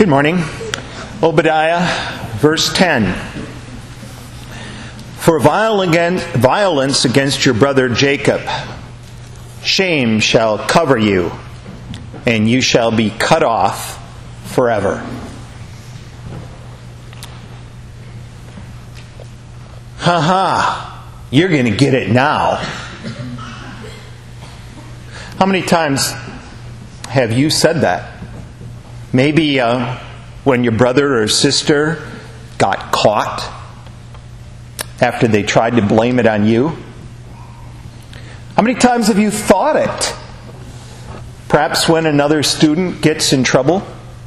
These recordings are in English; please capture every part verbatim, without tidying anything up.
Good morning. Obadiah, verse ten. For violence against your brother Jacob, shame shall cover you, and you shall be cut off forever. Ha ha, you're going to get it now. How many times have you said that? Maybe uh, when your brother or sister got caught after they tried to blame it on you. How many times have you thought it? Perhaps when another student gets in trouble.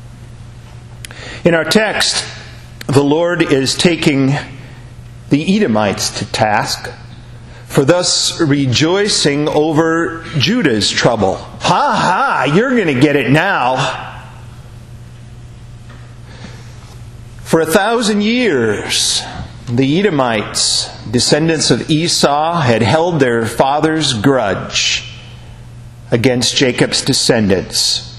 In our text, the Lord is taking the Edomites to task for thus rejoicing over Judah's trouble. Ha ha, you're going to get it now. For a thousand years, the Edomites, descendants of Esau, had held their father's grudge against Jacob's descendants.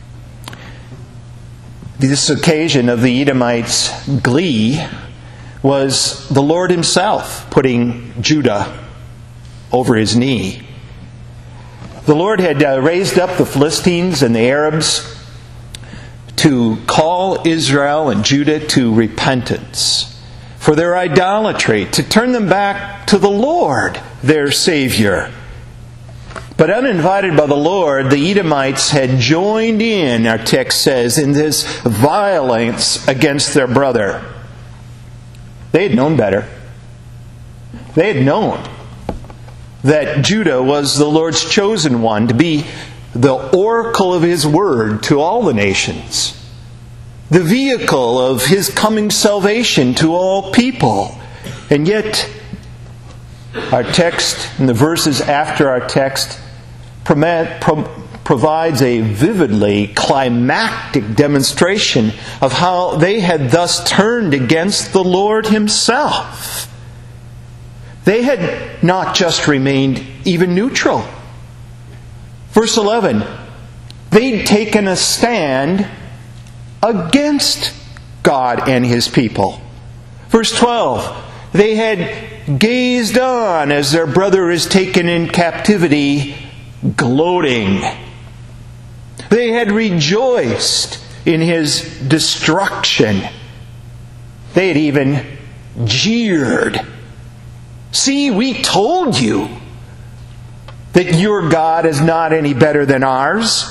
This occasion of the Edomites' glee was the Lord Himself putting Judah over His knee. The Lord had uh, raised up the Philistines and the Arabs to call Israel and Judah to repentance for their idolatry, to turn them back to the Lord, their Savior. But uninvited by the Lord, the Edomites had joined in, our text says, in this violence against their brother. They had known better. They had known that Judah was the Lord's chosen one to be the oracle of His word to all the nations, the vehicle of His coming salvation to all people. And yet, our text and the verses after our text provides a vividly climactic demonstration of how they had thus turned against the Lord Himself. They had not just remained even neutral. Verse eleven, they'd taken a stand against God and His people. Verse twelve, they had gazed on as their brother is taken in captivity, gloating. They had rejoiced in his destruction. They had even jeered. See, we told you that your God is not any better than ours.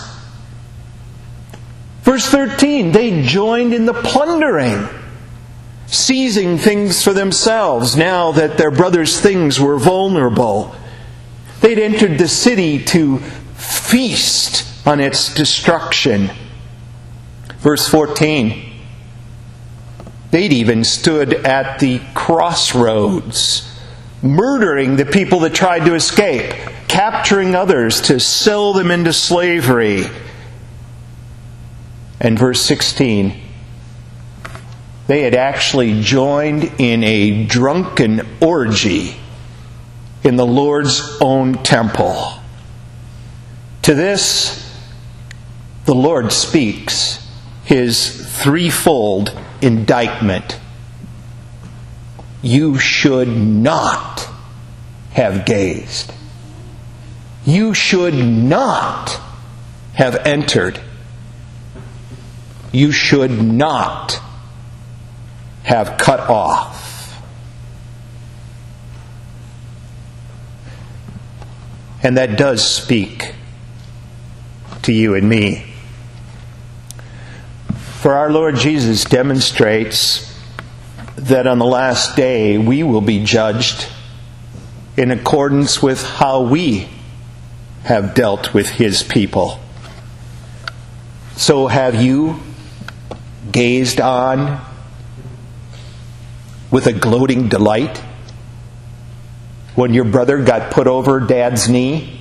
Verse thirteen, they joined in the plundering, seizing things for themselves now that their brother's things were vulnerable. They'd entered the city to feast on its destruction. Verse fourteen, they'd even stood at the crossroads, murdering the people that tried to escape, capturing others to sell them into slavery. And verse sixteen, they had actually joined in a drunken orgy in the Lord's own temple. To this, the Lord speaks His threefold indictment. You should not have gazed. You should not have entered. You should not have cut off. And that does speak to you and me. For our Lord Jesus demonstrates that on the last day we will be judged in accordance with how we have dealt with His people. So have you gazed on with a gloating delight when your brother got put over Dad's knee?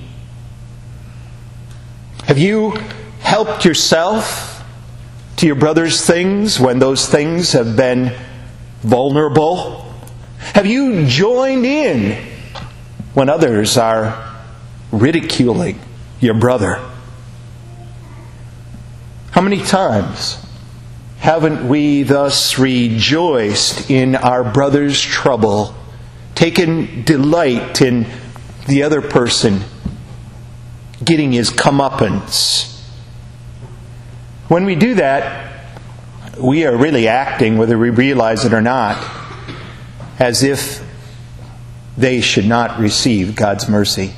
Have you helped yourself to your brother's things when those things have been vulnerable? Have you joined in when others are ridiculing your brother? How many times Haven't we thus rejoiced in our brother's trouble, taken delight in the other person getting his comeuppance? When we do that, we are really acting, whether we realize it or not, as if they should not receive God's mercy.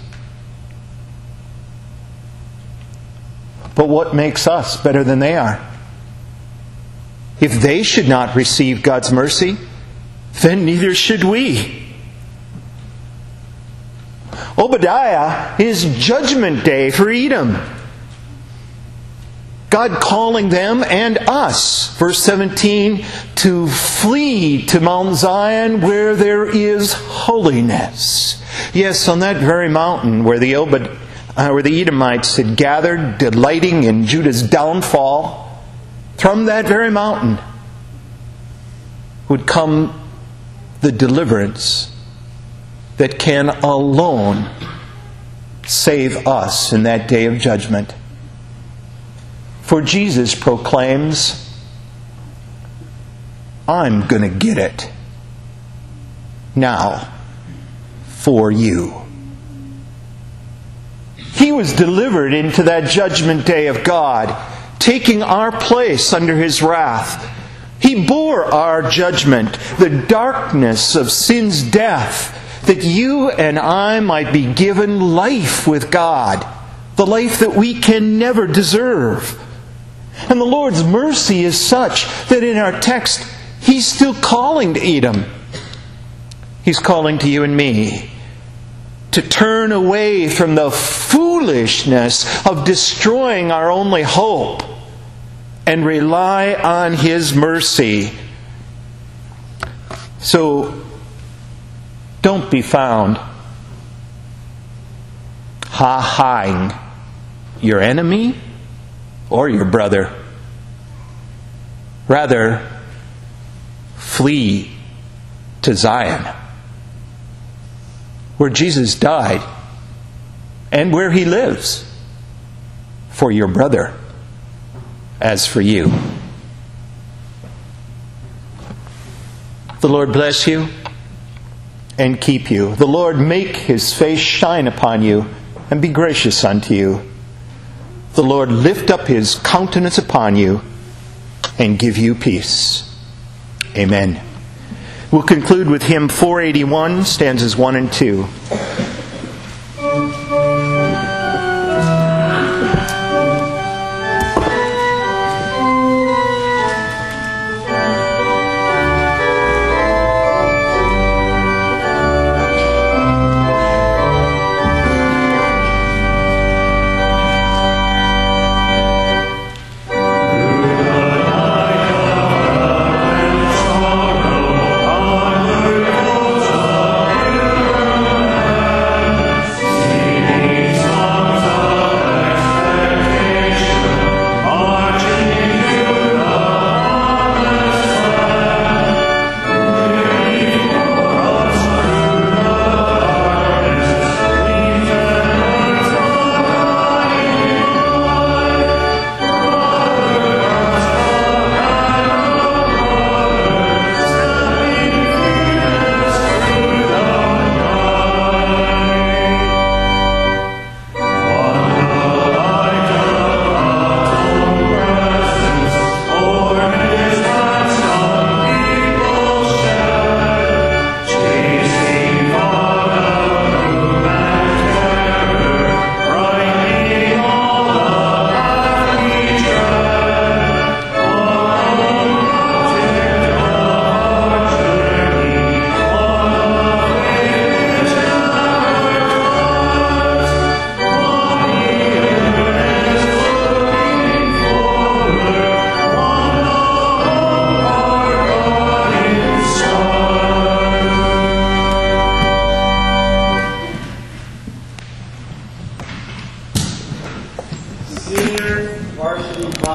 But what makes us better than they are? If they should not receive God's mercy, then neither should we. Obadiah is Judgment Day for Edom. God calling them and us, verse seventeen, to flee to Mount Zion where there is holiness. Yes, on that very mountain where the Obed, uh, where the Edomites had gathered, delighting in Judah's downfall, from that very mountain would come the deliverance that can alone save us in that day of judgment. For Jesus proclaims, I'm going to get it now for you. He was delivered into that judgment day of God, taking our place under His wrath. He bore our judgment, the darkness of sin's death, that you and I might be given life with God, the life that we can never deserve. And the Lord's mercy is such that in our text, He's still calling to Edom. He's calling to you and me to turn away from the foolishness of destroying our only hope and rely on His mercy. So, don't be found ha-haing your enemy or your brother. Rather, flee to Zion, where Jesus died and where He lives for your brother as for you. The Lord bless you and keep you. The Lord make His face shine upon you and be gracious unto you. The Lord lift up His countenance upon you and give you peace. Amen. We'll conclude with hymn four eighty-one, stanzas one and two.